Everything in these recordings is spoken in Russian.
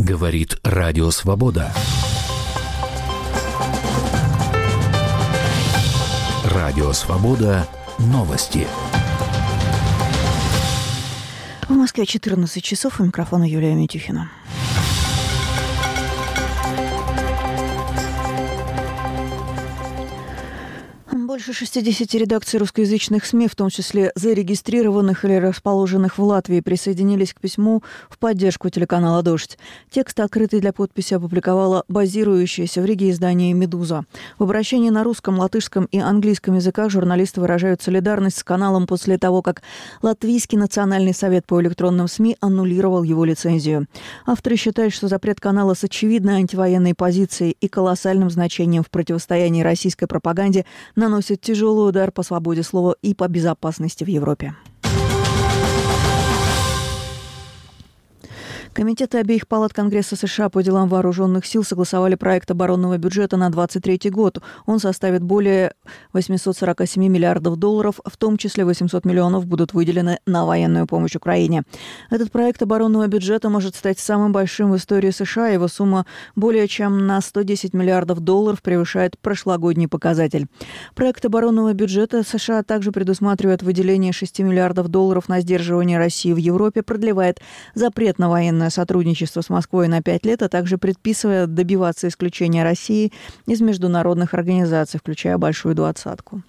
Говорит Радио Свобода. Радио Свобода. Новости. В Москве 14 часов. У микрофона Юлия Митюхина. Больше 60 редакций русскоязычных СМИ, в том числе зарегистрированных или расположенных в Латвии, присоединились к письму в поддержку телеканала «Дождь». Текст, открытый для подписи, опубликовала базирующаяся в Риге издание «Медуза». В обращении на русском, латышском и английском языках журналисты выражают солидарность с каналом после того, как Латвийский национальный совет по электронным СМИ аннулировал его лицензию. Авторы считают, что запрет канала с очевидной антивоенной позицией и колоссальным значением в противостоянии российской пропаганде наносит тяжелый удар по свободе слова и по безопасности в Европе. Комитеты обеих палат Конгресса США по делам вооруженных сил согласовали проект оборонного бюджета на 2023 год. Он составит более 847 миллиардов долларов, в том числе 800 миллионов будут выделены на военную помощь Украине. Этот проект оборонного бюджета может стать самым большим в истории США. Его сумма более чем на 110 миллиардов долларов превышает прошлогодний показатель. Проект оборонного бюджета США также предусматривает выделение 6 миллиардов долларов на сдерживание России в Европе, продлевает запрет на военное сотрудничество с Москвой на 5 лет, а также предписывая добиваться исключения России из международных организаций, включая Большую двадцатку.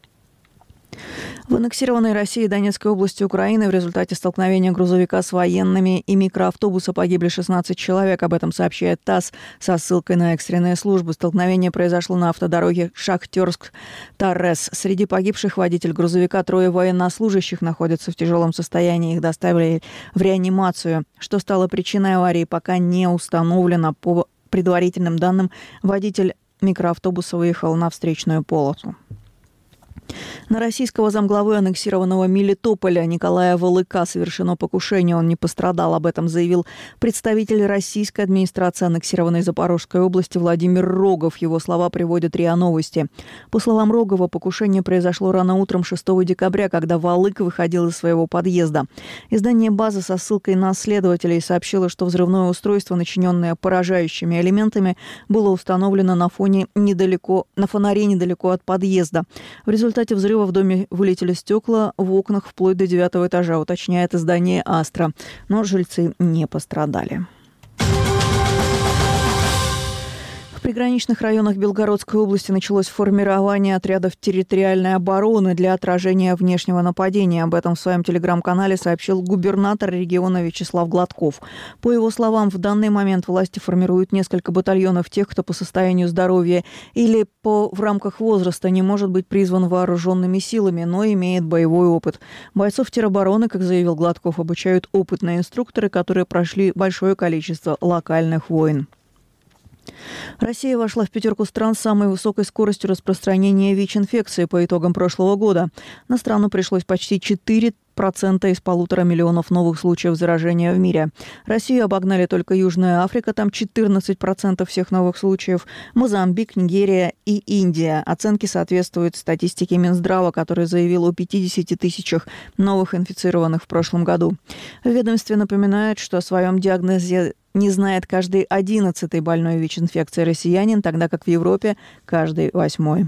В аннексированной России Донецкой области Украины в результате столкновения грузовика с военными и микроавтобуса погибли 16 человек. Об этом сообщает ТАСС со ссылкой на экстренные службы. Столкновение произошло на автодороге Шахтерск-Торрес. Среди погибших водитель грузовика, 3 военнослужащих находятся в тяжелом состоянии. Их доставили в реанимацию. Что стало причиной аварии, пока не установлено. По предварительным данным, водитель микроавтобуса выехал на встречную полосу. На российского замглавы аннексированного Мелитополя Николая Валыка совершено покушение. Он не пострадал. Об этом заявил представитель российской администрации аннексированной Запорожской области Владимир Рогов. Его слова приводят РИА Новости. По словам Рогова, покушение произошло рано утром 6 декабря, когда Валык выходил из своего подъезда. Издание «База» со ссылкой на следователей сообщило, что взрывное устройство, начиненное поражающими элементами, было установлено на фонаре недалеко от подъезда. В результате взрыва в доме вылетели стекла в окнах вплоть до 9-го этажа, уточняет издание «Астра». Но жильцы не пострадали. В приграничных районах Белгородской области началось формирование отрядов территориальной обороны для отражения внешнего нападения. Об этом в своем телеграм-канале сообщил губернатор региона Вячеслав Гладков. По его словам, в данный момент власти формируют несколько батальонов тех, кто по состоянию здоровья или в рамках возраста не может быть призван вооруженными силами, но имеет боевой опыт. Бойцов теробороны, как заявил Гладков, обучают опытные инструкторы, которые прошли большое количество локальных войн. Россия вошла в 5 стран с самой высокой скоростью распространения ВИЧ-инфекции по итогам прошлого года. На страну пришлось почти 4% из 1,5 миллиона новых случаев заражения в мире. Россию обогнали только Южная Африка, там 14% всех новых случаев, Мозамбик, Нигерия и Индия. Оценки соответствуют статистике Минздрава, который заявил о 50 тысячах новых инфицированных в прошлом году. В ведомстве напоминают, что о своем диагнозе не знает каждый 11-й больной ВИЧ-инфекцией россиянин, тогда как в Европе каждый 8-й.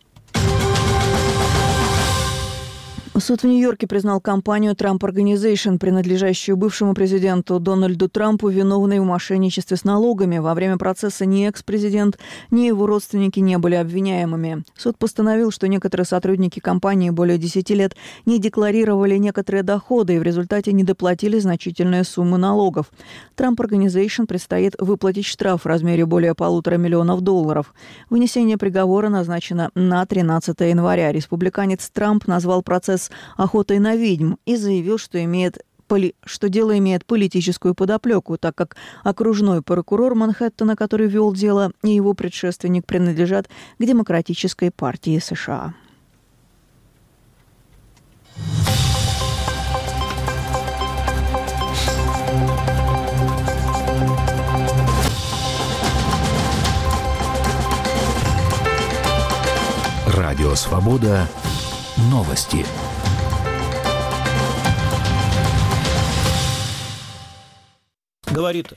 Суд в Нью-Йорке признал компанию Trump Organization, принадлежащую бывшему президенту Дональду Трампу, виновной в мошенничестве с налогами. Во время процесса ни экс-президент, ни его родственники не были обвиняемыми. Суд постановил, что некоторые сотрудники компании более 10 лет не декларировали некоторые доходы и в результате не доплатили значительные суммы налогов. Trump Organization предстоит выплатить штраф в размере более $1,5 миллиона. Вынесение приговора назначено на 13 января. Республиканец Трамп назвал процесс охотой на ведьм и заявил, что дело имеет политическую подоплеку, так как окружной прокурор Манхэттена, который вел дело, и его предшественник принадлежат к Демократической партии США. Радио Свобода. Новости. Говорит